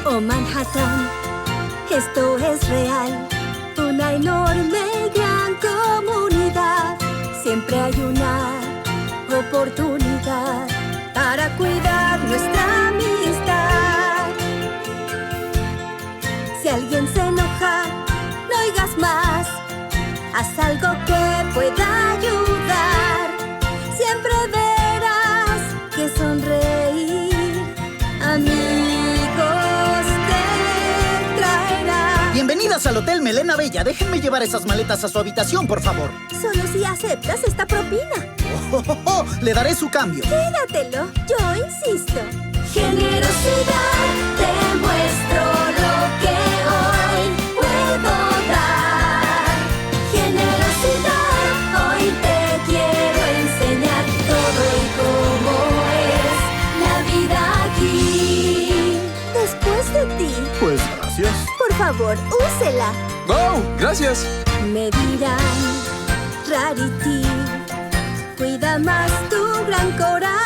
Oh Manhattan, esto es real. Una enorme y gran comunidad. Siempre hay una oportunidad para cuidar nuestra amistad. Si alguien se enoja, no oigas más. Haz algo que pueda ayudar. Siempre verás que sonreír, amigos, te traerá. Bienvenidas al Hotel Melena Bella. Déjenme llevar esas maletas a su habitación, por favor. Solo si aceptas esta propina. Le daré su cambio. Quédatelo, yo insisto. Generosidad, te muestro lo que hoy puedo dar. Generosidad, hoy te quiero enseñar todo y cómo es la vida aquí. Después de ti. Pues gracias. Por favor, úsela. ¡Oh, gracias! Me dirán, Rarity, cuida más tu gran corazón.